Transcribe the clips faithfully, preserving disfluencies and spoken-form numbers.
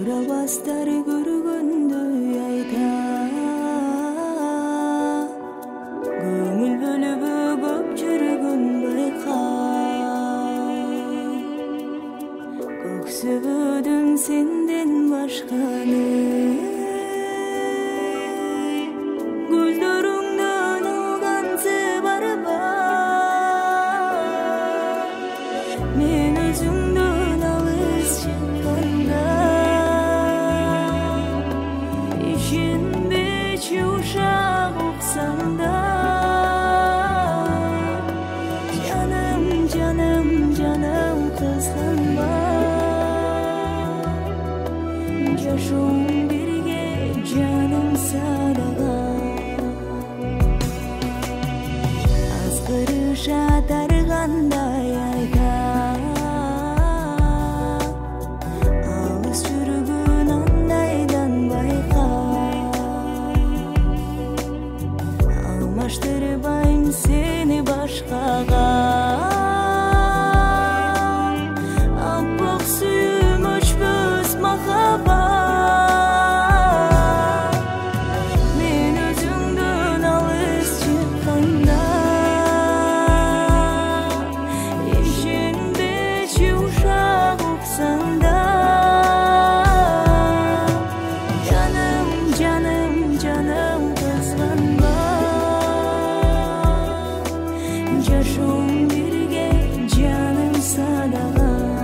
ажырамастар көргөндөй айта. Көңүл бөлүбү көп жүргөн байка. Көксөбөдүм сенден башканы. Көздөрүңдөн алган барба. Мен өзүңдөн алыс чыкканда. Ишенбечи ушак уксаң да. Жаным, жаным, жаным кызганба. Жашоом бирге жаным садага. Азгырыша таргандай айта. Алыс жүргөн андайдан байка. Алмаштырбайм сени башкага. Аппак сүйүм өчпөс махаббат. Мен өзүңдөн алыс чыкканда. Ишенбечи ушак уксаң да. Жаным, жаным, жаным кызганба. Жашоом бирге жаным садага.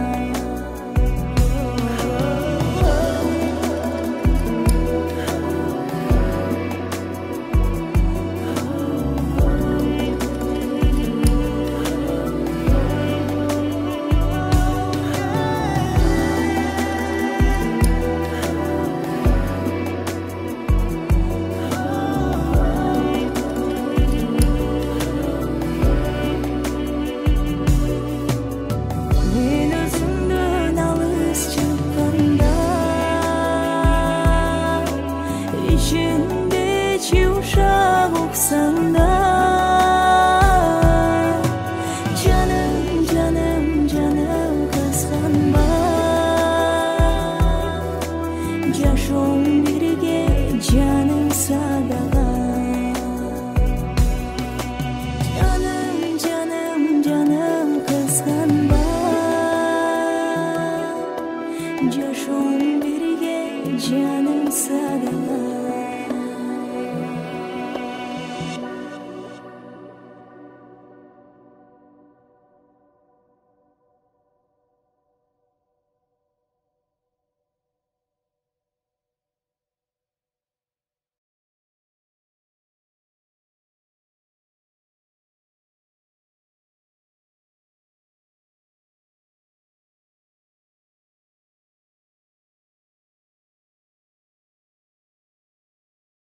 Мен өзүңдөн алыс чыкканда. Ишенбечи ушак уксаң да. Жаным, жаным, жаным кызганба. Жашоом бирге жаным садага. Жаным, жаным, жаным кызганба. Жашоом бирге жаным садага.